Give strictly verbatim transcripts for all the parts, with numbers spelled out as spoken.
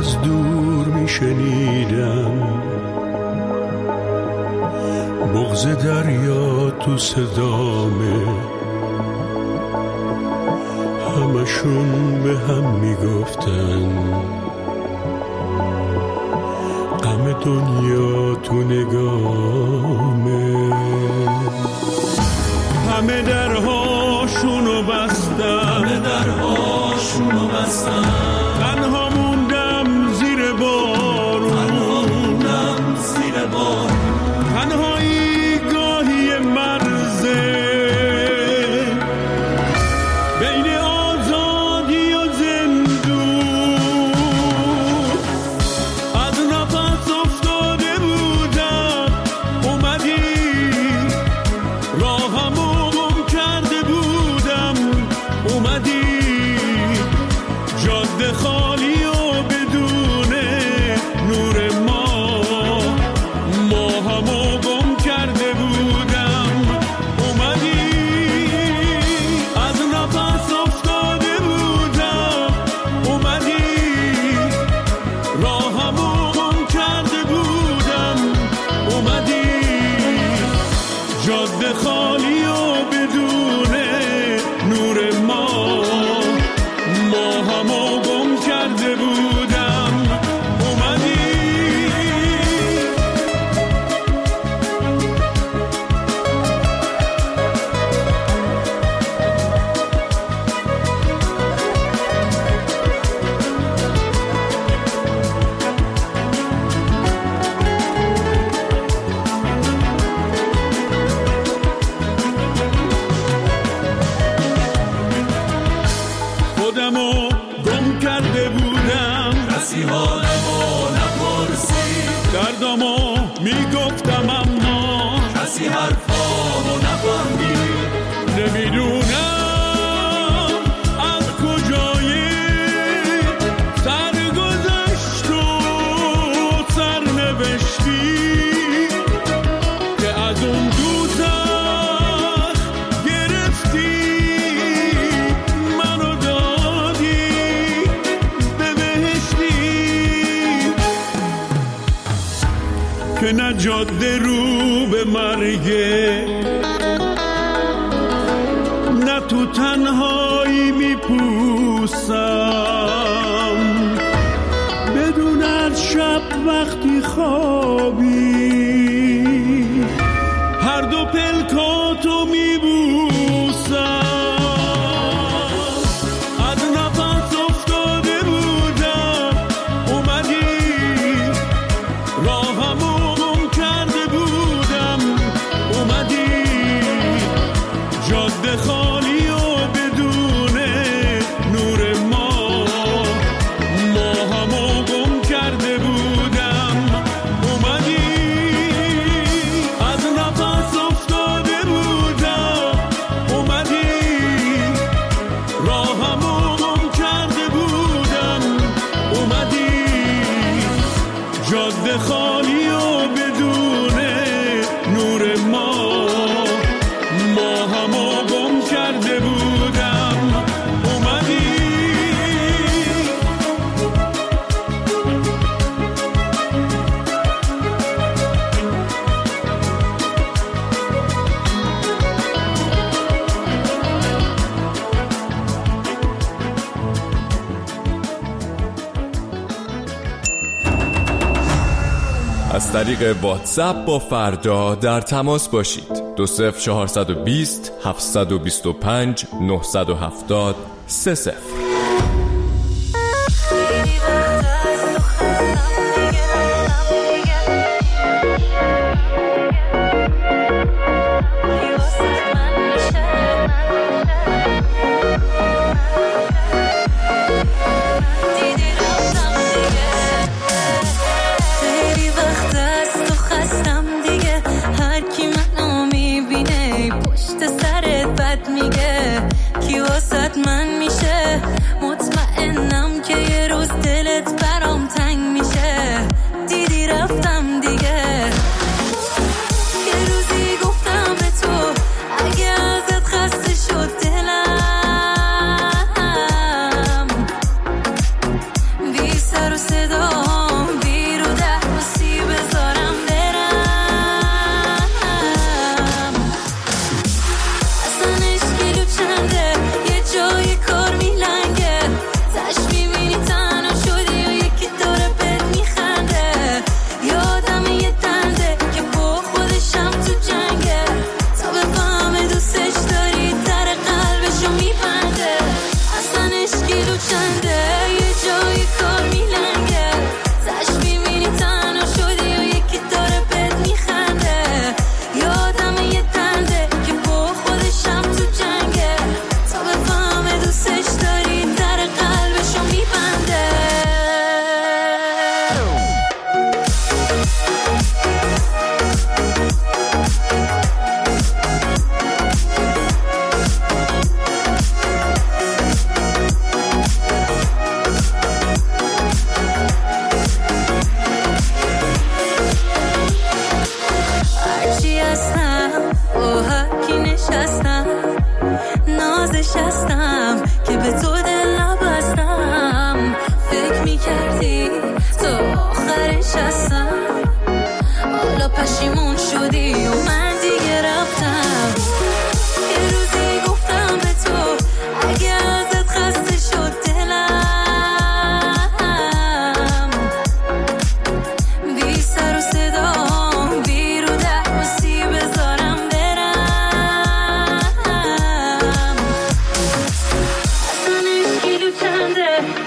از دور میشنیدم، بغض دریا تو صدامه، همشون به هم میگفتن غم دنیا تو نگامه. همه درهاشونو بستن، همه درهاشونو بستن، تنها موندم زیر بارون، تنها موندم زیر بارون، تنهایی گاهی مرزه بین آزادی و زندون. از نفس افتاده بودم، اومدی راهمو گم کرده بودم، اومدی جاده خالی و بدون نور ما، ما همو گم کرده بودم، اومدی از نفس افتاده بودم، اومدی راهمو گم کرده بودم، اومدی جاده خالی و بدون نور ما، ما همو گم کرده بودم، اومدی. خودمو گم کرده بودم، کسی حالمو نپرسی، دردمو میگفتم اما کسی حرفامو نفهمید. نمیدونم از کجای سرگذشت و سرنوشتی که از اون دوزخ گرفتی منو دادی به بهشتی، که نه جاده رو به مرگه، نه تو تنهایی میپوسم، بدون از شب وقتی خوابی هر دو پلکاتو میبوسم. از نفس افتاده بودم، اومدی راهمو گم کرده بودم، اومدی جاده خالی و بدون نور ما، ما همو گم کرده بودم، اومدی از نفس افتاده بودم، اومدی راهمو گم کرده بودم، اومدی جاده خالی و بدون نور ما، ما همو گم کرده بودم، اومدی. از طریق واتساپ با فردا در تماس باشید. دو صفر چهارصد و بیست هفتصد و بیست و پنج نهصد و هفتاد سه صفر. من میشه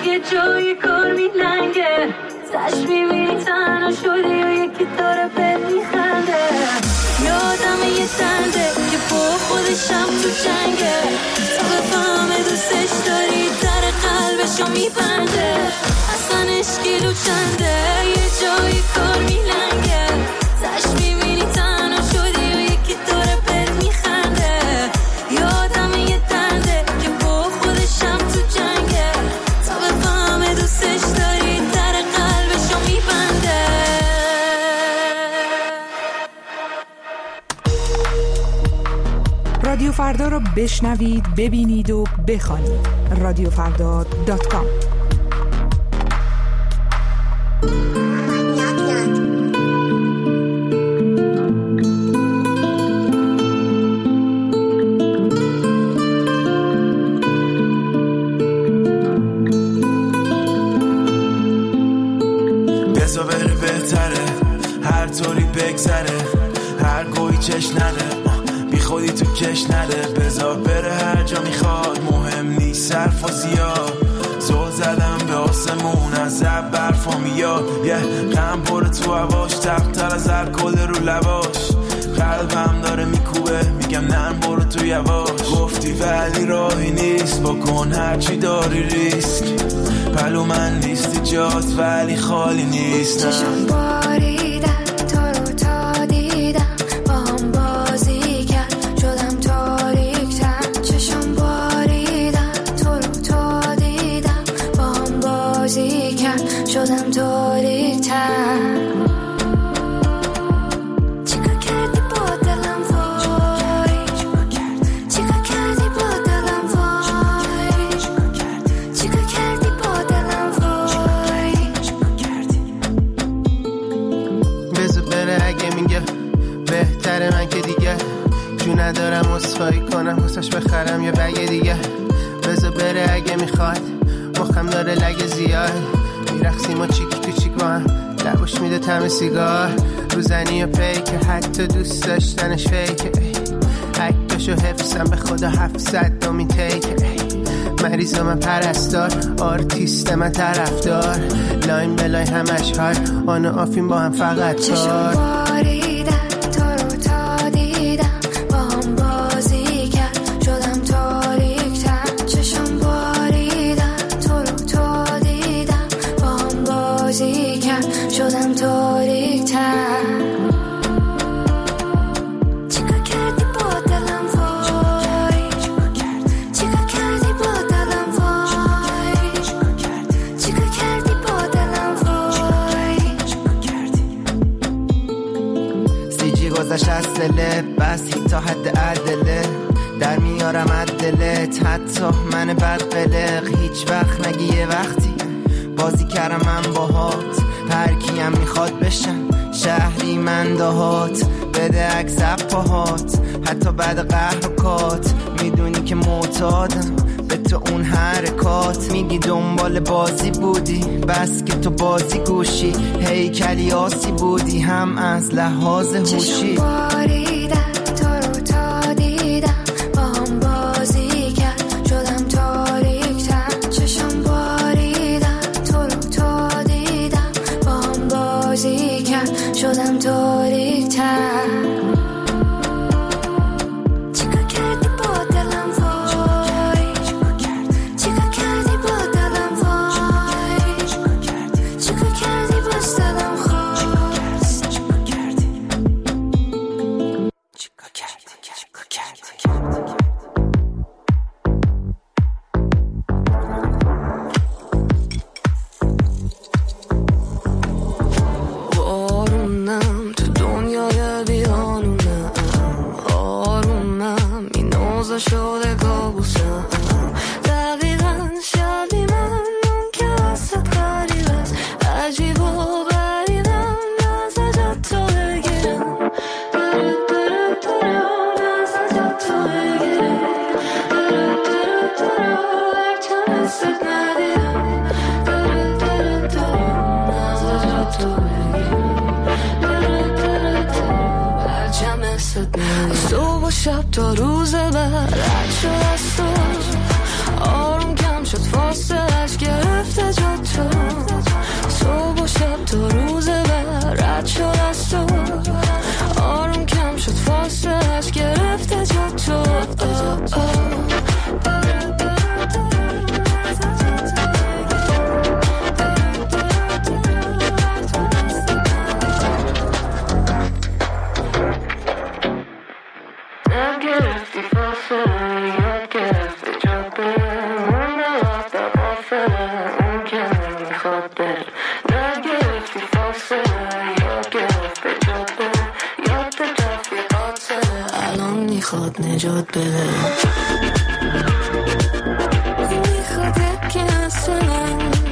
یه جای کار میلنگه تش میبینی تنها شدی و یکی داره بهت میخنده یادم یه تنده که با خودشم تو جنگه تا بفهمه دوستش داری در قلبشو میبنده اصلا اشکیلو چنده یه جای کار میلنگه تش میبینی تنها شدی و یکی داره بهت میخنده یادم یه تنده که با خودشم تو جنگه تا بفهمه دوستش داری در قلبشو میبنده رادیو فردا رو بشنوید، ببینید و بخوانید. رادیو فردا دات کام. بزا بره بهتره هر طوری بگذره هر گوی چش نده بی خودی تو کش نده بزا بره هر جا میخواد مهم نیست صرف و زیاد زل زدم به آسمون از زب برفا میاد یه غم پره تو هواش تختر از هر کل رو لباش قلبم داره میکوبه میگم نرم برو تو یواش گفتی ولی راهی نیست بکن هرچی داری ریسک پلو من نیستی جات ولی خالی نیست چشم باریدن تو رو تا دیدم با هم بازی کرد شدم تاریک‌تر چشم باریدن تو رو تا دیدم با هم بازی کرد شدم تاریک‌تر من که دیگه جو ندارم اصفایی کنم حسش بخرم یه بگه دیگه بذار بره اگه میخواد مخم داره لگه زیاد میرخسیم و چیکی تو چیک با هم لبوش میده تم سیگار روزنی و پیکه حتی دوست داشتنش فیکه عکسشو حفظم به خدا هفتصد دومین تیکه مریض من پرستار آرتیست من طرفدار لاین بلای همش هار آن و آفین با هم فقط کار شدم تاریک‌تر چیکار کردی با دلم وای چیکار کردی با دلم وای چیکار کردی با دلم وای سی جی گذشت از دلت بس تا حد عدله در میارم عدلت حتی من بد قلق هیچ وقت نگی یه وقتی بازی کردم من باهات هر کیم میخواد بشم شهری من دهات بده عکس پاهات حتی بعد قهر و کات میدونی که معتادم به تو اون حرکات میگی دنبال بازی بودی بس که تو بازی گوشی هیکلی آسی بودی هم از لحاظ هوشی شدم تاریک‌تر چیکار کردی با دلم وای چیکار کردی با دلم وای چیکار کردی با دلم خواست چیکار کردی چیکار کردی چیکار کردی شده کابوسم دقیقا شبی من اون که وسط غریب است عجیب و غریبم نزد تو بگیرم درد درد درد نزد تو بگیرم درد درد درد هرچه نزد ندیدم درد درد درد نزد تو بگیرم درد درد درد هرچه نزد ندیدم صبح و شب تا روز بعد رد شد از تو آروم کم شد فاصلش گرفته میخواد نجات بده میخواد که اصلا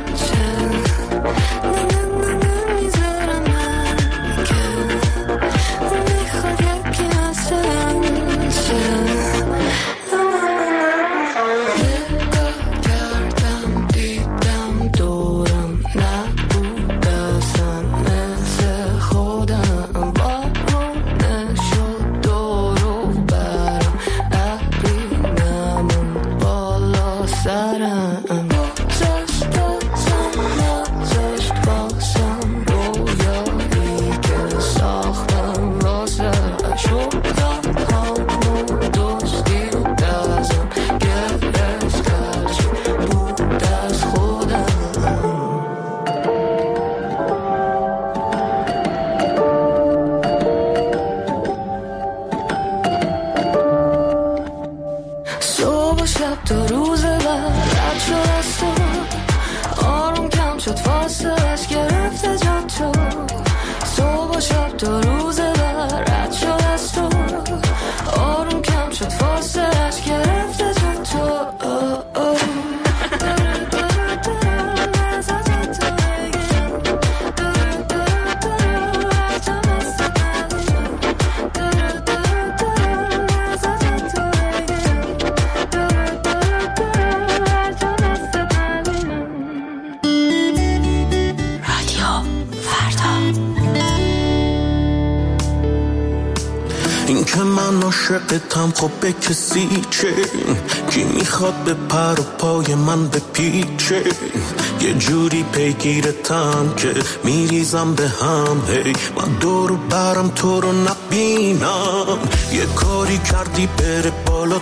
عاشقتم خب به کسی چه کی میخواد به پر و پای من بپیچه یه جوری پیگیرتم که میریزم به هم هی من دور و برم تو رو نبینم یه کاری کردی بره بالا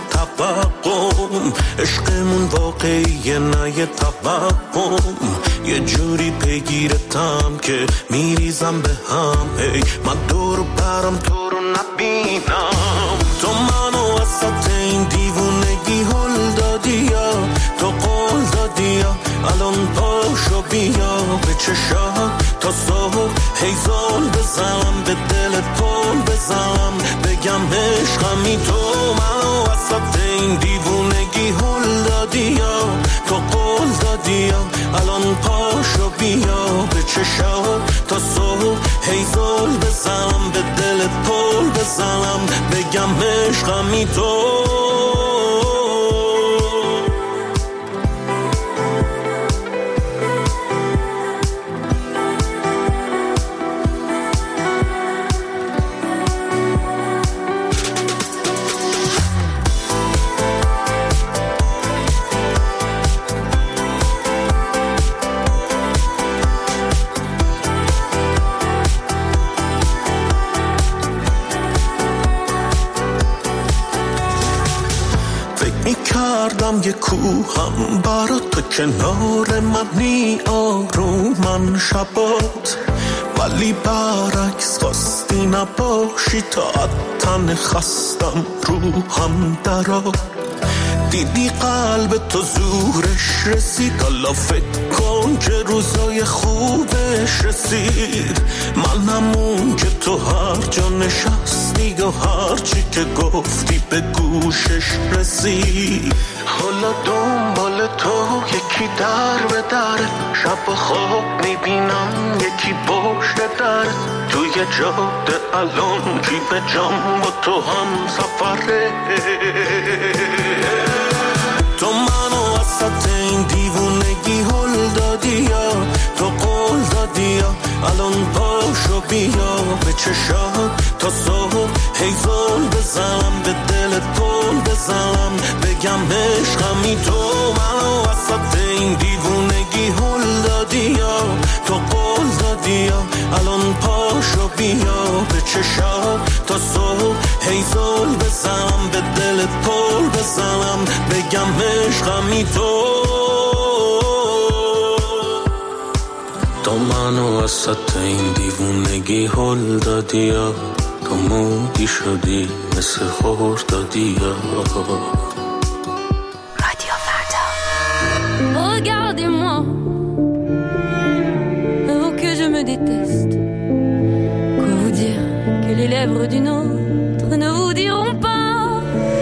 توقم عشقمون واقعیه نه یه توهم یه جوری پیگیرتم که میریزم به هم هی من دور و برم تو رو نبینم تو منو وسط این دیوونگی هل دادی یا تو قول دادی یا الان پاشو بیا به چشات تا صبح هیزان بزنم به دل پل بزنم بگم عشقمی تو منو وسط این دیوونگی هل دادی یا تو قول دادی یا الان پاشو بیا به چشات تا صبح هیزان بزنم به دل پل بزنم بگم عشقمی تو کردم یه کوهم برا تو کنار منی آرومن شبات ولی برعکس خواستی نباشی تا تن خستم روحم درات دیدی قلب تو زورش رسید حالا فکر کن که روزای خوبش رسید منم اون که تو هر جا نشستی و هر چی که گفتی به گوشش رسید حالا دنبال تو یکی در به در شب و خواب میبینم یکی پشت در توی جاده الان کی به جام با تو هم سفره تو منو وسط این دیوونگی هل دادی یا تو قول دادی یا الان پاشو بیا به چشات تا صبح هیزان بزنم به دل پل بزنم بگم عشقمی تو منو وسط این دیوونگی هل دادی یا تو قول دادی یا الان پاشو بیا به چشات تا صبح هیزان بزنم به دل پل بزنم بگم عشقمی تو تو منو وسط این دیوونگی هل دادی یا تو مودی شدی مثل خور دادی یا رادیو فردا Regardez-moi vous que je me déteste quoi vous dire que les lèvres d'une autre ne vous diront pas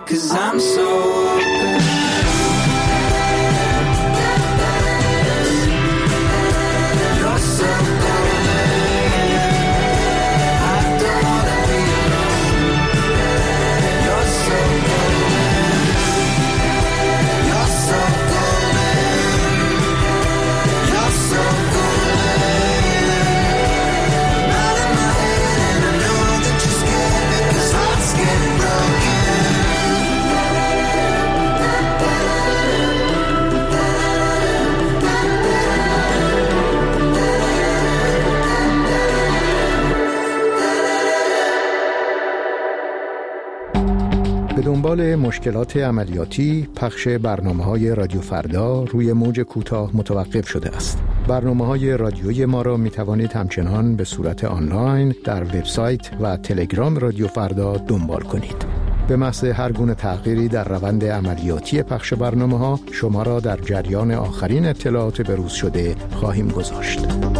'cause I'm so open. You're so golden. I don't wanna be alone. You're so golden. You're so golden. You're so golden. Not in my head and I know that you're scared because I'm scared broken. به دنبال مشکلات عملیاتی، پخش برنامه‌های رادیو فردا روی موج کوتاه متوقف شده است. برنامه‌های رادیویی ما را می‌توانید همچنان به صورت آنلاین در وبسایت و تلگرام رادیو فردا دنبال کنید. به محض هر گونه تغییری در روند عملیاتی پخش برنامه‌ها، شما را در جریان آخرین اطلاعات بروز شده خواهیم گذاشت.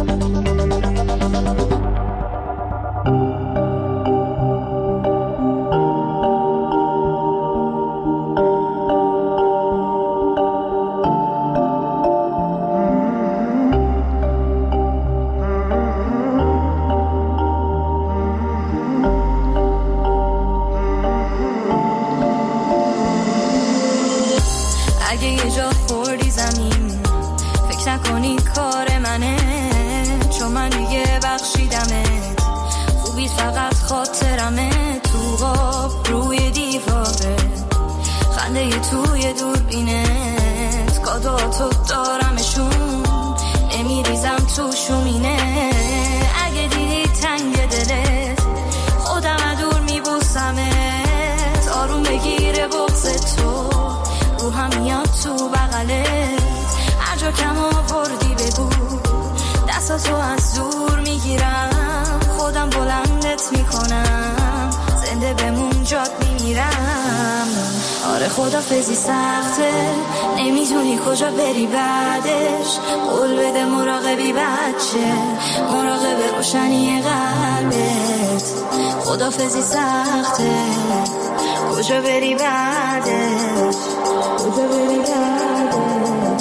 اگه یه جا خوردی زمین فکر نکنی کار منه، چون من دیگه بخشیدمت، خوبی فقط خاطرمه، تو غاب روی دیواره، خنده توی دوربینت، کادواتو دارمشون، نمیریزم تو شومینه. اگه دیدی تنگ دلت خودم دور میبوسمت، آروم بگیره بغض تو، روحم میاد تو بغلت، هر جا کم آوردی بگو، دستاتو از دور میگیرم، خودم بلندت میکنم، زنده بمون جات میمیرم. آره خدافظی سخته، نمیدونی کجا بری بعدش، قول بده مراقبی بچه، مراقب روشنی قلبت. خدافظی سخته، کجا بری بعدش، کجا بری بعدش.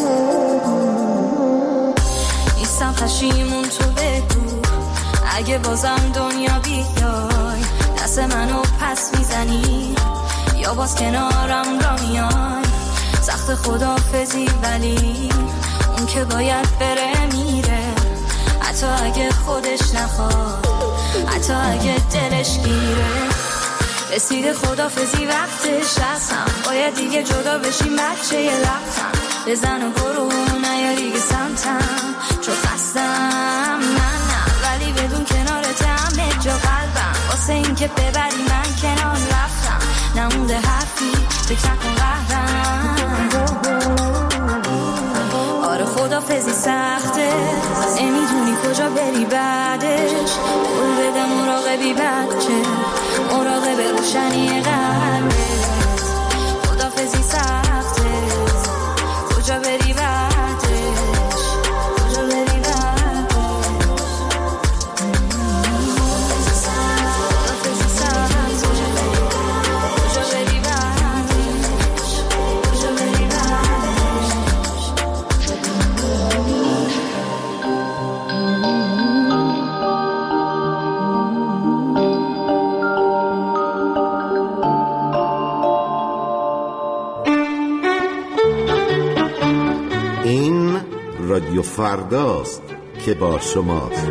نیستم پشیمون تو بگو، اگه بازم دنیا بیای، دست منو پس میزنی یا باز کنارم را میای. سخت خدافظی ولی اون که باید بره میره، حتی اگه خودش نخواد، حتی اگه دلش گیره. رسیده خدافظی وقتش هستم، باید دیگه جدا بشیم بچه یه لبتم، بزن و برو نیا دیگه سمتم، چون خستم من نه، ولی بدون کنارت همه جا قلبم، واسه این که ببری من کنار رفتم، نمونده حرفی فکر نکن قهرم. آره خدافظی سخته، نمیدونی کجا بری بعدش، قول بده مراقبی بچه، مراقب روشنی قلبت. خدافظی سخته، کجا بری بعدش، کجا بری بعدش. خدافظی سخته، کجا بری بعدش، کجا بری بعدش. این رادیو فرداست که با شماست.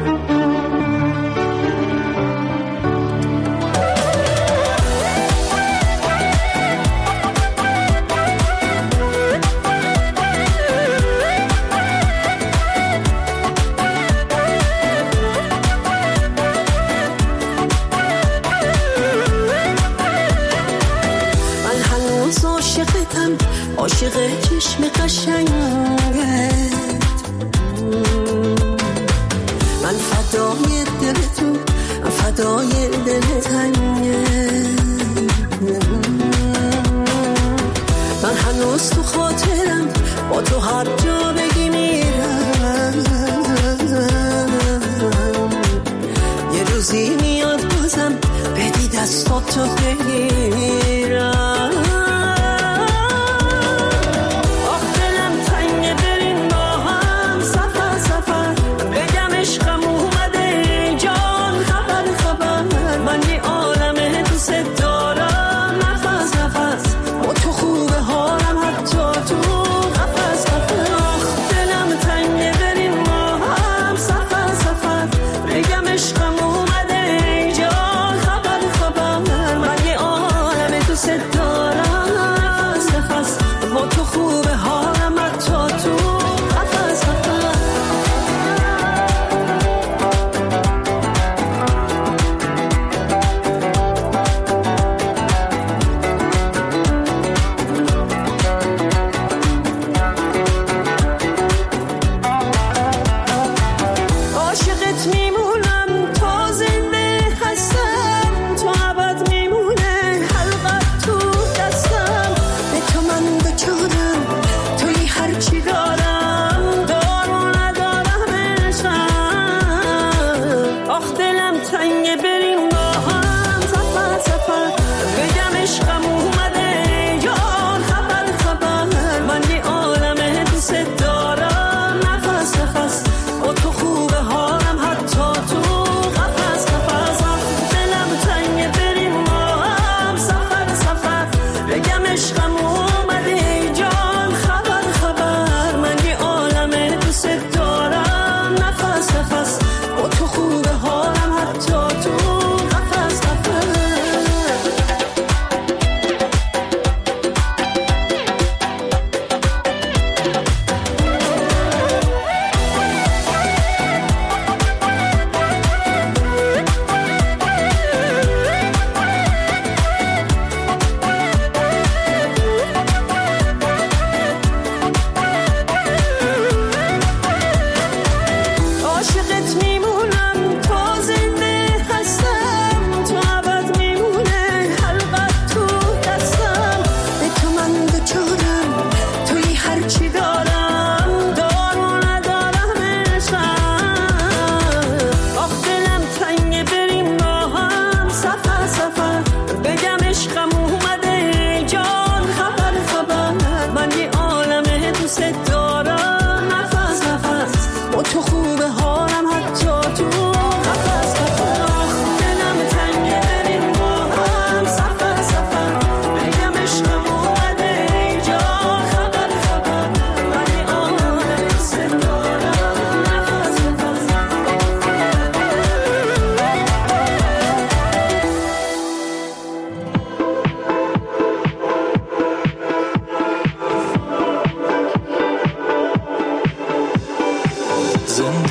من هنوز عاشقتم، عاشق چشم قشنگت، من فدا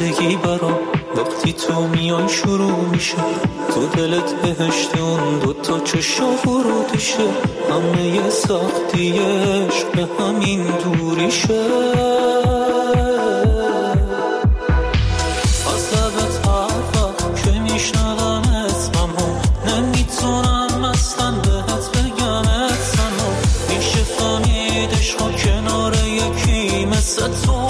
زندگی برام وقتی تو میای شروع میشه، تو دلت بهشت اون دوتا چشا ورودشه، همه سختی عشق به همین دوریشه. از لبت هر وقت که میشنوم اسممو نمیتونم اصلا بهت بگم اسممو، میشه فهمید عشقا کنار یکی مثل تو.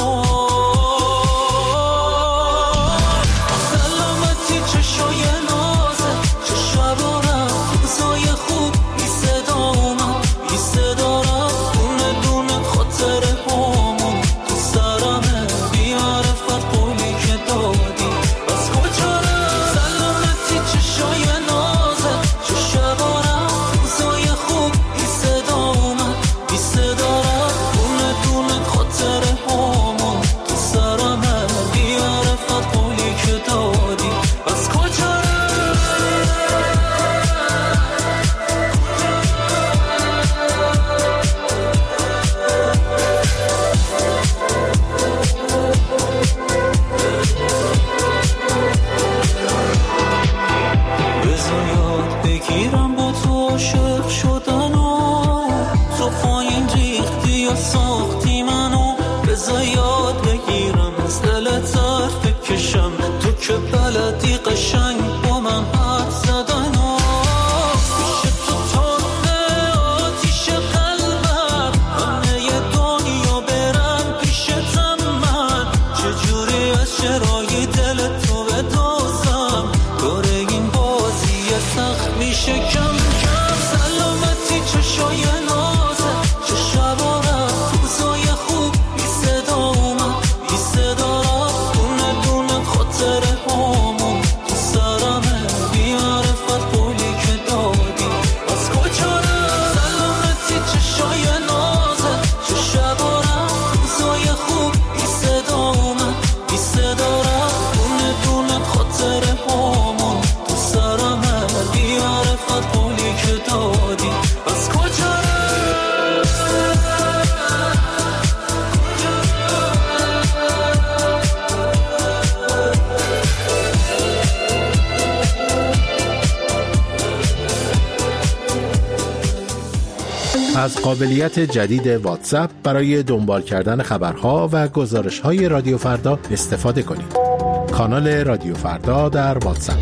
از قابلیت جدید واتساپ برای دنبال کردن خبرها و گزارش‌های رادیو فردا استفاده کنید. کانال رادیو فردا در واتساپ.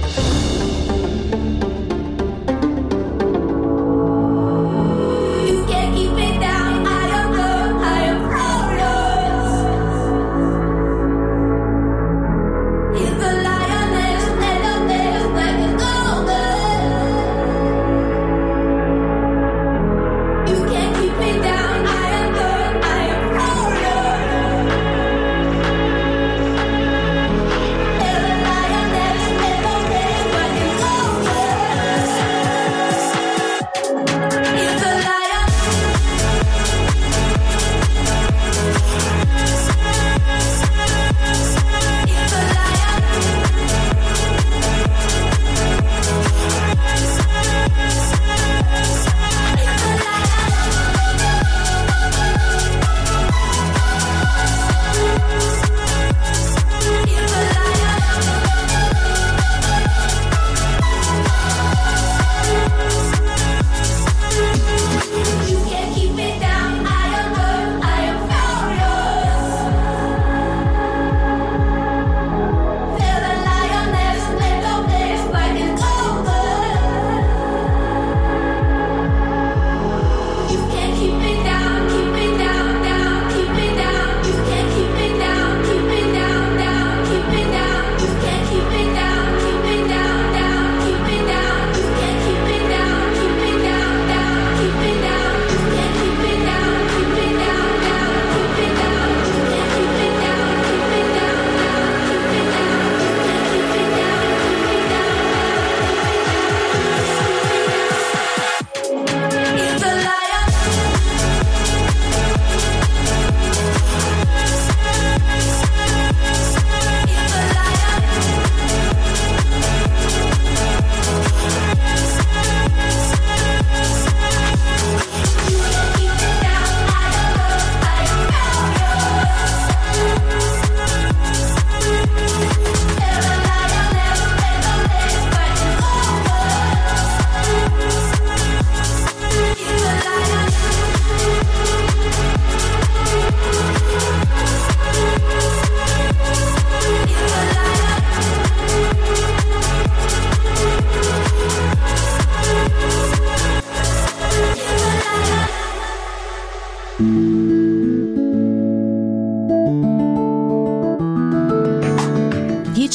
Yeah.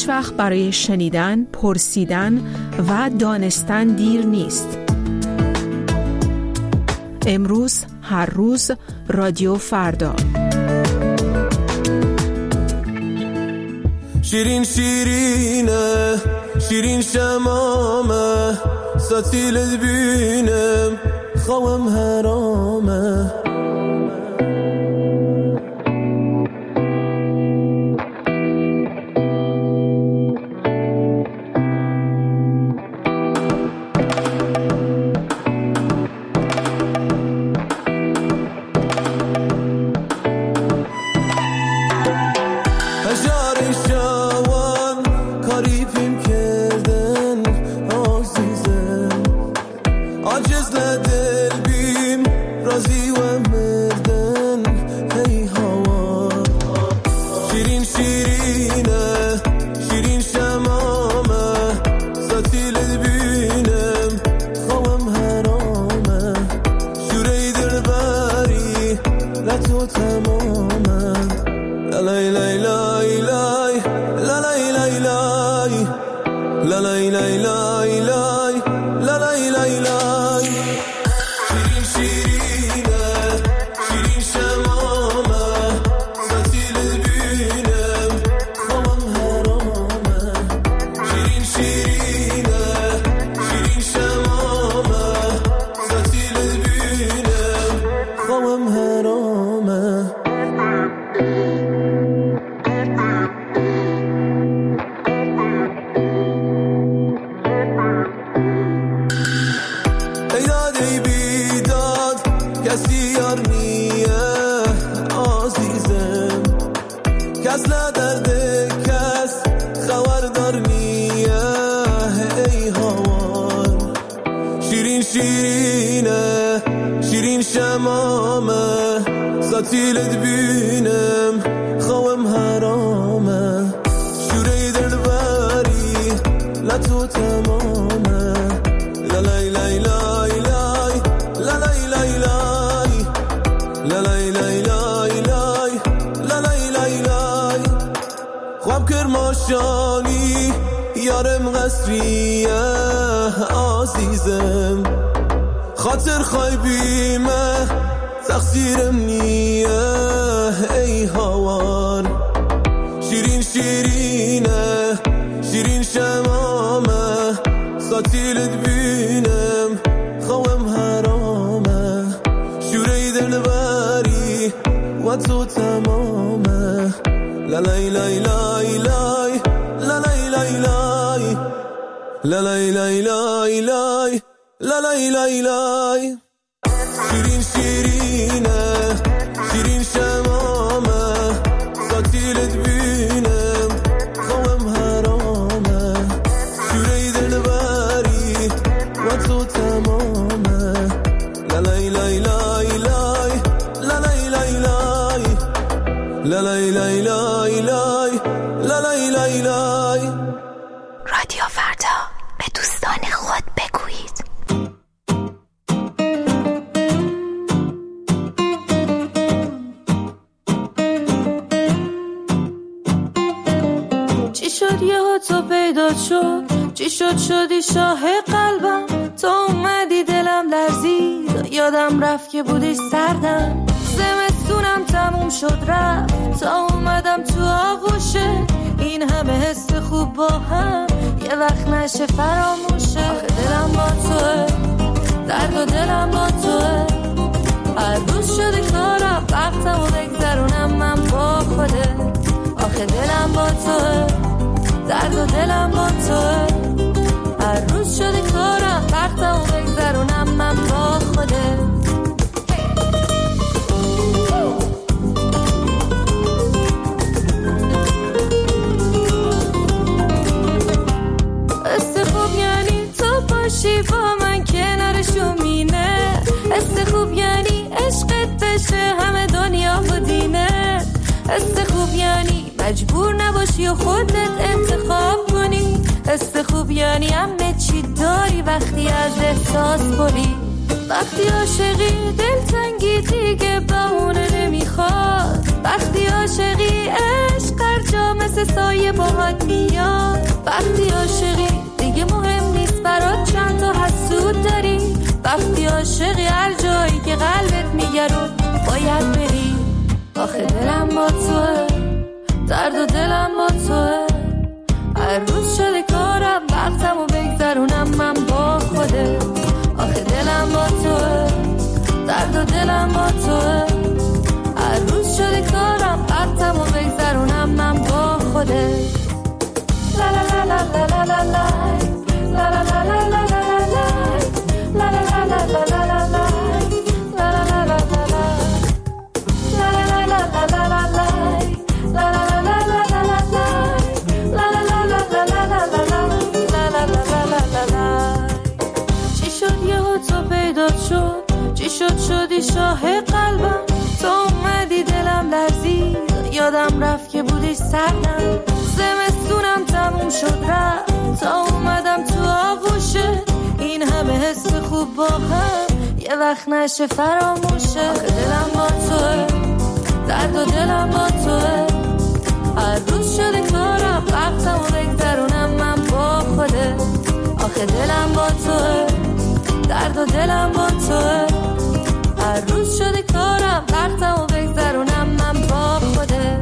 هیچ وقت برای شنیدن، پرسیدن و دانستن دیر نیست. امروز، هر روز، رادیو فردا. شیرین شیرینه شیرین شمامه ستیلت بینم خوام حرامه ستیلت بینم خوام حرامه شوره دلبری لطو تمامه لالای لای لای لای لالای لای لای لالای لای لای لای لالای لای لای خواب کرماشانی یارم قصریه عزیزم خاطر خایبیمه تقصیرم نیه ای هوار شیرین شیرینه شیرین شمامه ستیلت بینم خوام حرامه شوره دلبری و تو تمامه لالای لای لای لای لالای لای لای لالای لای لای لای لالای لای لای شیرین شیرینه شیرین شمامه ستیلت بینم خوام حرامه شوره دلبری و تو تمامه لالای لای لای لای لالای لای لای لالای لای لای لای لالای لای لای. رادیو فردا، به دوستان خود بگویید. چی شد یه تو پیدا شد، چی شد شدی شاه قلبم، تو اومدی دلم لرزید، یادم رفت که بودی سردم، زمستونم تموم شد رفت تا اومدم تو آغوشه، این همه حس خوب با هم یه وقت نشه فراموشه. آخه دلم با توه، درد و دلم با توه، هر روز شده کارم وقتمو بگذرونم من با خوده. آخه دلم با توه، درد و دلم با توه، هر روز شده کارم وقتمو بگذرونم من با خوده. است خوب یعنی تو باشی با من کنارشو مینه، است خوب یعنی عشقت بشه همه دنیا و دینه، است خوب یعنی مجبور نباشی و خودت انتخاب کنی، است خوب یعنی همه چی داری وقتی از احساس بری، وقتی عاشقی دلتنگی دیگه بهونه نمیخواد، وقتی عاشقی عشق هر جا مثل مثل سایه باهات میاد. وقتی عاشقی دیگه مهم نیست برات چند تا حسود داری. وقتی عاشقی هر جایی که قلبت میگه رو باید بری. آخه دلم با توه، درد و دلم با توه. هر روز شده کارم وقتمو بگذرونم من با خوده. آخه دلم با توه، درد و دلم با توه. هر روز شده کارم وقتمو بگذرونم من با خوده. لا لا لا لا لا لا لا لا لا لا لا لا لا لا لا لا لا لا. چی شد شدی شاه قلبم، تو اومدی دلم لرزید، یادم رفت که بودی سردم. زمستونم تموم شد رفت تا اومدم تو آغوشه. این همه حس خوب با هم یه وقت نشه فراموشه. آخه دلم با توه، درد و دلم با توه. هر روز شده کارم وقتمو بگذرونم من با خوده. آخه دلم با توه، درد و دلم با توه. هر روز شده کارم وقتمو بگذرونم من با خوده.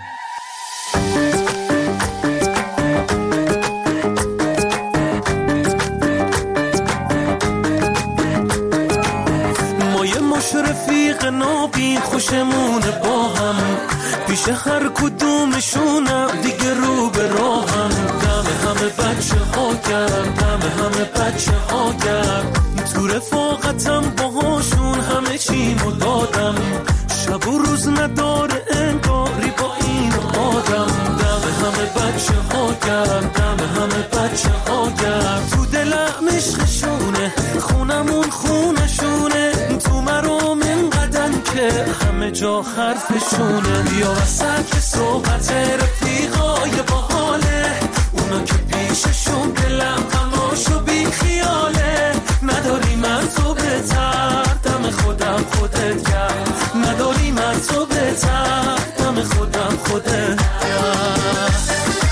ما یه مش رفیق نابین خوشمونه با هم، پیش هر کدومشونم دیگه رو به راهم. دم همه بچه ها گرم، دم همه بچه ها گرم. تو رفاقتم باهاشون همه چیمو دادم. شب و روز نداره انگاری با این آدم. دم همه بچه ها گرم، دم همه بچه ها گرم. تو دلم عشقشونه، خونمون خونشونه. تو مرام اینقدن که همه جا حرفشونه. بیا وسط صحبت رفیقای باحاله، اونا که پیششون دلم غماشو بی خیاله. نداری من تو بهتر، دم خودم خودت کرد. نداری من تو بهتر، دم خودم خودت کرد.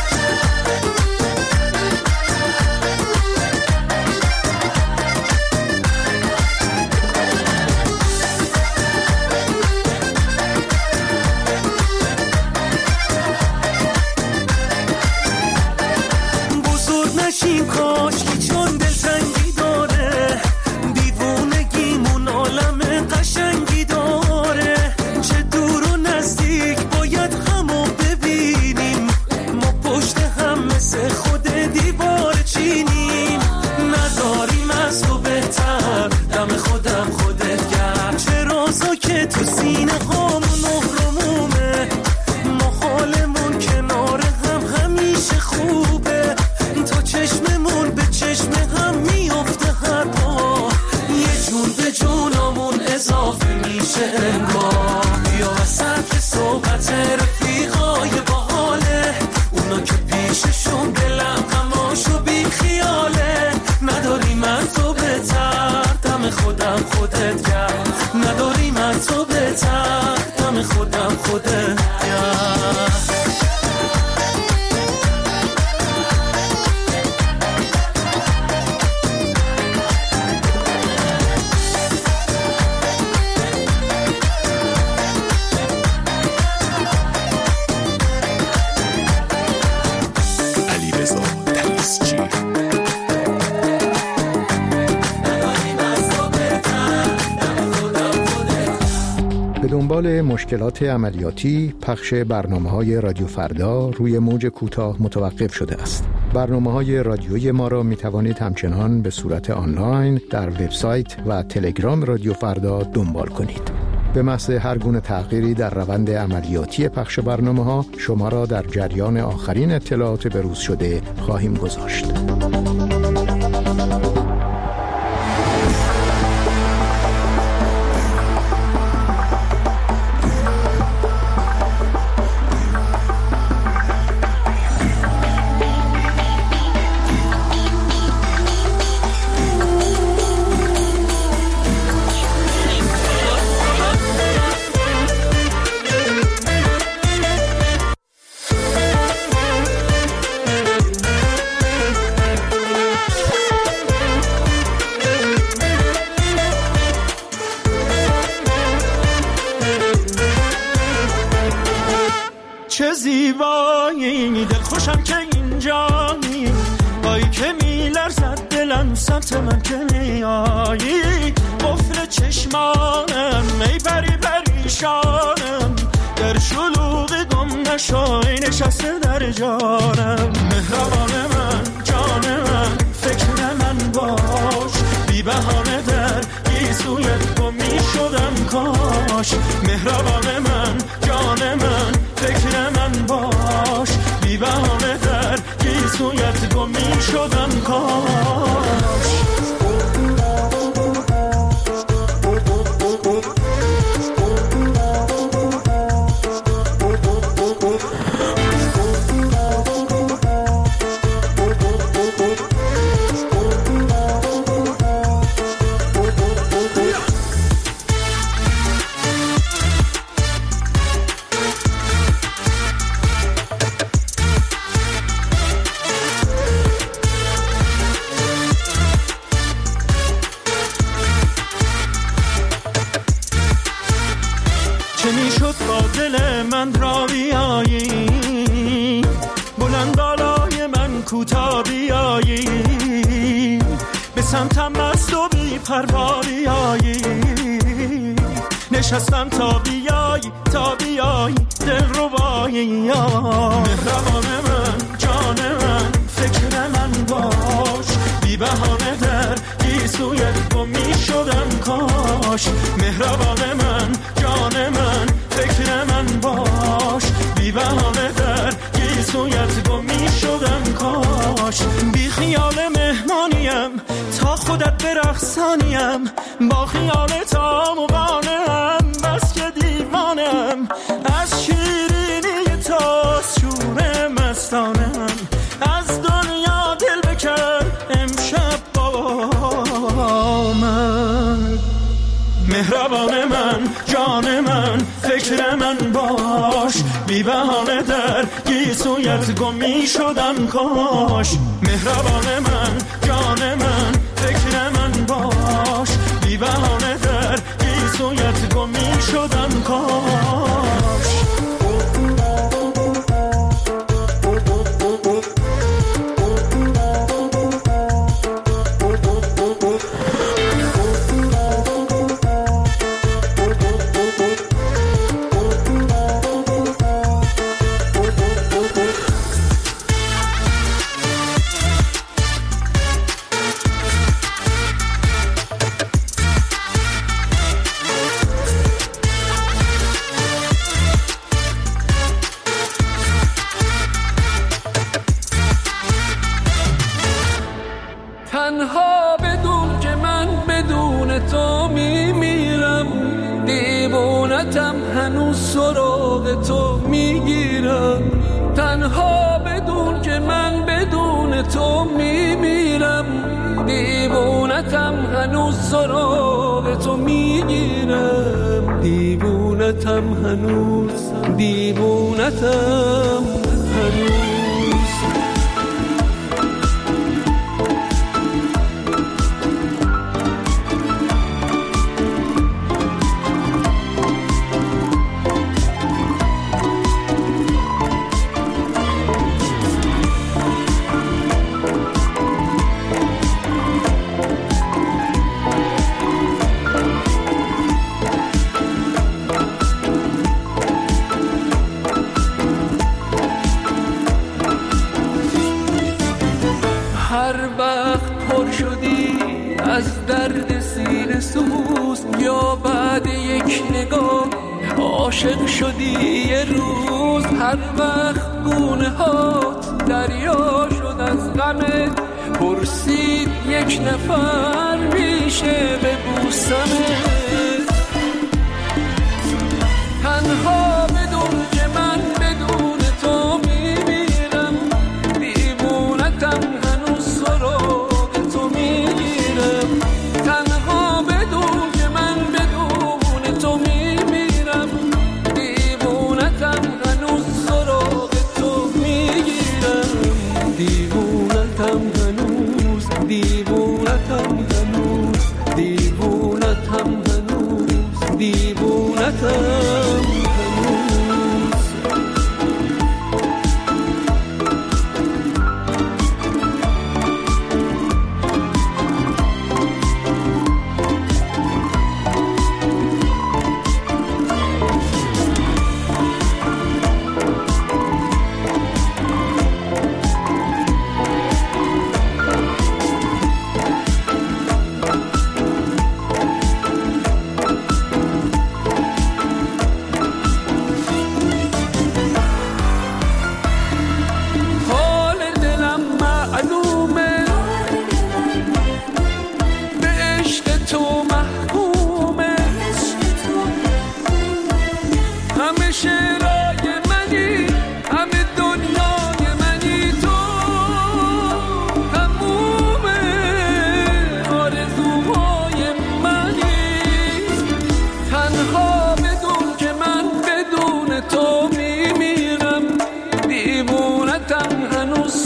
نشیم کاشکی چون دلتنگی داره، دیوونگیمون عالم قشنگی داره. چه دور و نزدیک باید همو ببینیم، ما پشت هم مثل خود دیوار چینیم. نداریم از تو بهتر، دم خودم خودت گرد. چه رازا که تو سینه هامون مهرمومه، ما حالمون کنار هم همیشه خوبه. چشممون به چشم هم میفته هر پا، یه جون به جونمون اضافه میشه انگار. بیا وسط صحبت رفیقای باحاله، اونا که پیششون دلم غماشو بی خیاله. نداری من تو بهتر، دم خودم خودت کرد. نداری من تو بهتر، دم خودم خودت کرد. به دنبال مشکلات عملیاتی پخش برنامه‌های رادیو فردا روی موج کوتاه متوقف شده است. برنامه‌های رادیویی ما را می‌توانید همچنان به صورت آنلاین در وبسایت و تلگرام رادیو فردا دنبال کنید. به محض هر گونه تغییری در روند عملیاتی پخش برنامه‌ها شما را در جریان آخرین اطلاعات بروز شده خواهیم گذاشت. زیبایی، دل خوشم که اینجایی، بایی که میلرزد دلم سمت من که میایی، قفل چشمانم ای پری پریشانم، در شلوغ گم نشای نشسته در جانم. مهربان من جان من فکر من باش، بی بهانه در گیسویت گم می شدم کاش. مهربان من جان من فکر من باش، بی بهانه در گیسویت گم می شدم کاش. من را بیایی، بلند بالای من کوتا بیایی، به سمتم مست و بی پروا بیایی، نشستم تا بیایی تا بیایی دل ربایی. مهربان من جان من فکر من باش، بی بهانه در گیسویت گم می شدم کاش. مهربان من جان من فکر من باش، بی بهانه در گیسویت گم می شدم کاش. بی خیال مهمانیم تا خودت برقصانیم، با خیال تا مقانم بس که دیوانم، از شیرینی تا شور مستانم، از دنیا دل بکن امشب با من. مهربان من جان من فکر من باش، بی بهانه در گیسویت گم می شدم کاش. مهربان من جان من فکر من باش، بی بهانه در گیسویت گم می شدم کاش. تنها بدون که من بدون تو میمیرم، دیوونتم هنوز سراغ تو میگیرم. تنها بدون که من بدون تو میمیرم، دیوونتم هنوز سراغ تو میگیرم. دیوونتم هنوز دیوونتم هنوز. هر وقت پر شدی از درد سینه سوز، یا بعد یک نگاه عاشق شدی یه روز. هر وقت گونه هات دریا شد از غمت، پرسید یک نفر میشه ببوسمت. تنها بدون که من بدون تو میمیرم، دیوونتم هنوز سراغ تو میگیرم. تنها بدون که من بدون تو میمیرم، دیوونتم هنوز سراغ تو میگیرم. دیوونتم هنوز دیوونتم هنوز دیوونتم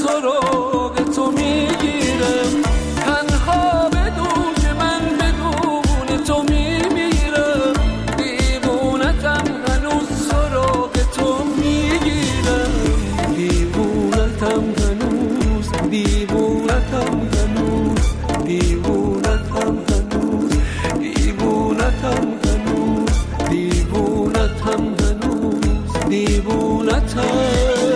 سراغ تو میگیرم. تنها بدون که من بدون تو میمیرم، دیوونتم هنوز سراغ تو میگیرم. دیوونتم هنوز، دیوونتم هنوز، دیوونتم هنوز، دیوونتم هنوز، دیوونتم هنوز، دیوونتم.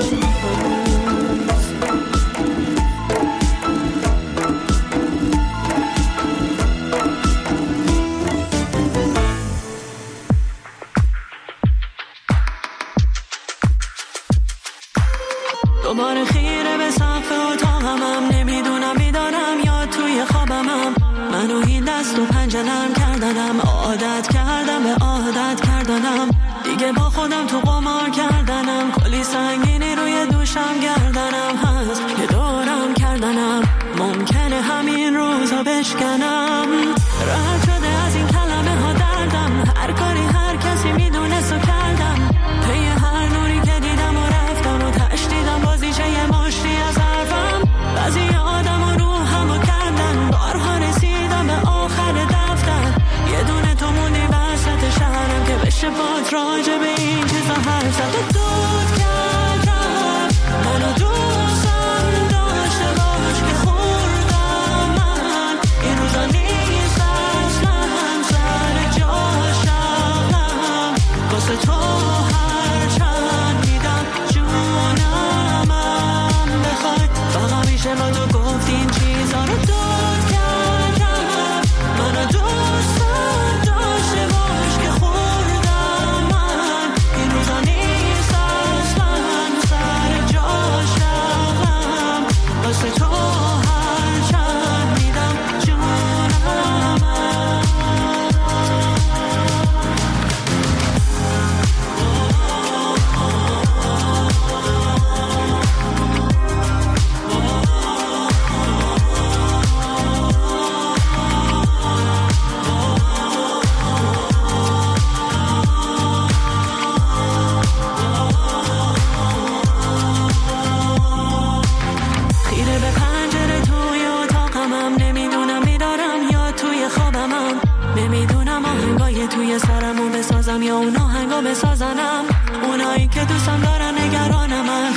دوباره خیره به سقف اتاقمم، نمیدونم بیدارم یا توی خوابمم. منو این دست و پنجه نرم کردنم، عادت کردم به عادت کردنم. دیگه با خودم تو قمار کردنم، کلی سنگینی روی دوشم گردنم هست که دورم کردنم. ممکنه همین روزا بشکنم. رد شده از این کلمه ها دردم، هر کاری هر کسی میدونست و کردم. پی هر نوری که دیدم و رفتم و تشدیدم بازیچه یه مشتی از حرفم. بعضی آدم و روحم و کردن، بارها رسیدم به آخر دفتر. یه دونه تو موندی وسط شهرم که بشه باد راجع به این چیزا حرف زد. و دود کردم منو دوستم داشته باش که خوردم من. این روزا نیست اصلا سر جاشم، واسه تو هر چند میدم جونم هم بخوای. فقط میشه با تو گفت این چیزا رو. دود کردم منو دوستم داشته باش که خوردم من. این روزا نیست اصلا سر جاشم، واسه تو هر چند میدم جونم هم. خیره به پنجره توی اتاقمم، نمیدونم بیدارم یا توی خوابمم. نمیدونم آهنگای توی سرمو بسازم یا اون آهنگا بسازنم. اونایی که دوستم دارن نگرانمن،